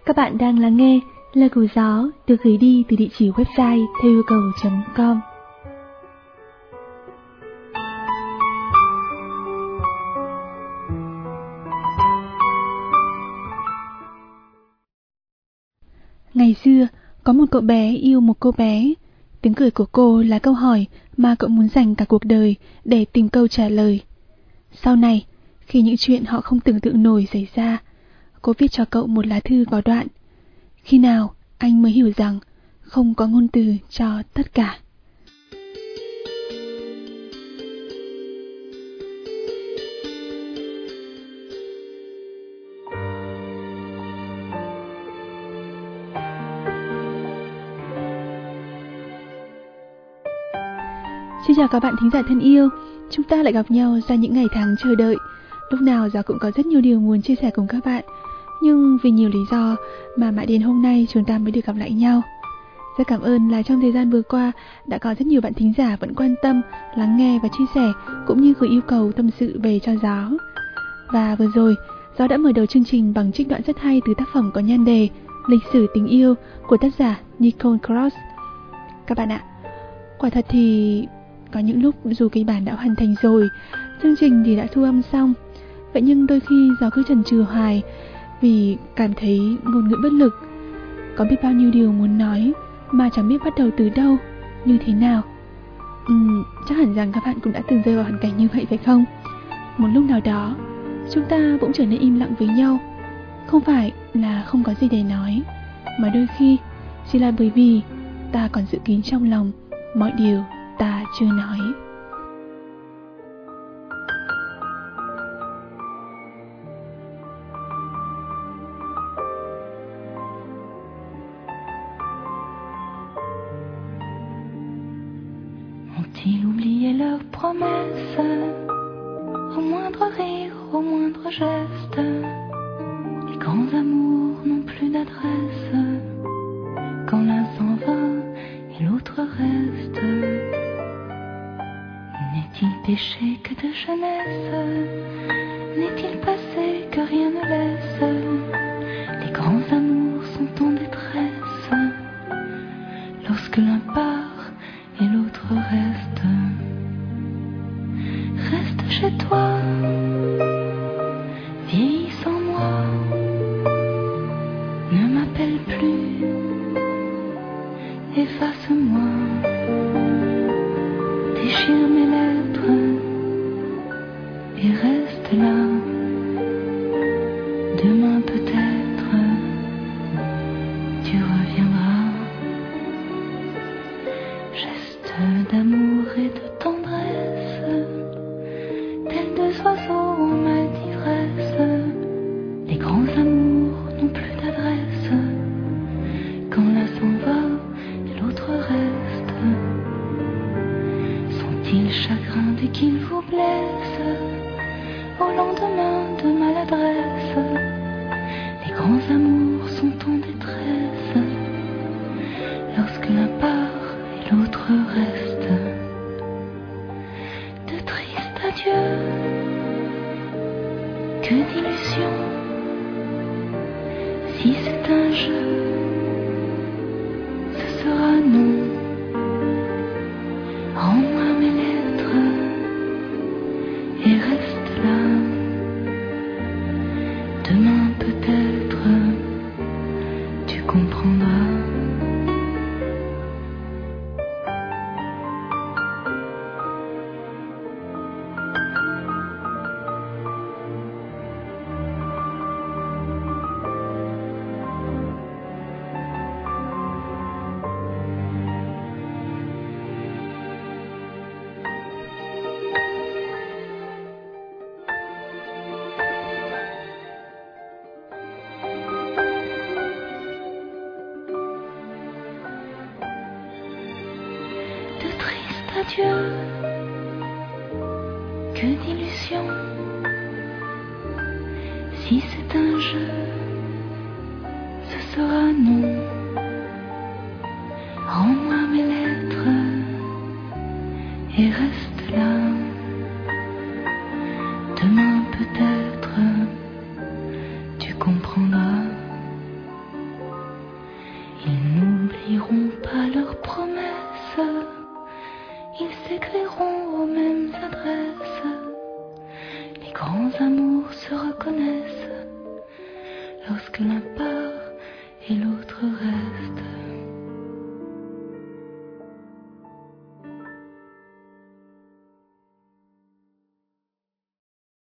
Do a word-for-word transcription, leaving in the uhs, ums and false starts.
Các bạn đang lắng nghe Lời Của Gió được gửi đi từ địa chỉ website theo yêu cầu chấm com. Ngày xưa, có một cậu bé yêu một cô bé. Tiếng cười của cô là câu hỏi mà cậu muốn dành cả cuộc đời để tìm câu trả lời. Sau này, khi những chuyện họ không tưởng tượng nổi xảy ra, cô viết cho cậu một lá thư có đoạn: khi nào anh mới hiểu rằng không có ngôn từ cho tất cả. Xin chào các bạn thính giả thân yêu, chúng ta lại gặp nhau sau những ngày tháng chờ đợi. Lúc nào Gió cũng có rất nhiều điều muốn chia sẻ cùng các bạn, nhưng vì nhiều lý do mà mãi đến hôm nay chúng ta mới được gặp lại nhau. Rất cảm ơn là trong thời gian vừa qua đã có rất nhiều bạn thính giả vẫn quan tâm, lắng nghe và chia sẻ, cũng như gửi yêu cầu tâm sự về cho Gió. Và vừa rồi, Gió đã mở đầu chương trình bằng trích đoạn rất hay từ tác phẩm có nhan đề Lịch sử tình yêu của tác giả Nicole Cross. Các bạn ạ, quả thật thì có những lúc dù kịch bản đã hoàn thành rồi, chương trình thì đã thu âm xong, vậy nhưng đôi khi Gió cứ chần chừ hoài vì cảm thấy ngôn ngữ bất lực. Có biết bao nhiêu điều muốn nói mà chẳng biết bắt đầu từ đâu, như thế nào. Uhm, chắc hẳn rằng các bạn cũng đã từng rơi vào hoàn cảnh như vậy phải không? Một lúc nào đó, chúng ta cũng trở nên im lặng với nhau. Không phải là không có gì để nói, mà đôi khi chỉ là bởi vì ta còn giữ kín trong lòng mọi điều ta chưa nói. Ont-ils oublié leurs promesses, au moindre rire, au moindre geste? Les grands amours n'ont plus d'adresse, quand l'un s'en va et l'autre reste. N'est-il péché que de jeunesse? N'est-il passé que rien ne laisse? Les grands amours sont en détresse, lorsque l'un part et l'autre reste. Reste chez toi, vieillis sans moi, ne m'appelle plus, efface-moi, déchire mes lettres et reste là. Demain peut-être tu reviendras. Geste d'amour et de tendresse, tels deux oiseaux en mal d'ivresse. Les grands amours n'ont plus d'adresse, quand l'un s'en va et l'autre reste. Sont-ils chagrins dès qu'ils vous blessent, au lendemain de maladresse? Les grands amours sont en détresse, lorsque l'un part et l'autre reste. De tristes adieux, que d'illusions. Si c'est un jeu, ce sera non. Rends-moi mes lettres et reste là. Demain peut-être tu comprendras. Adieu, que d'illusions. Si c'est un jeu, ce sera non. Rends-moi mes lettres et reste là. Demain peut-être tu comprendras. à leurs promesses, ils s'écriront aux mêmes adresses. Les grands amours se reconnaissent lorsque l'un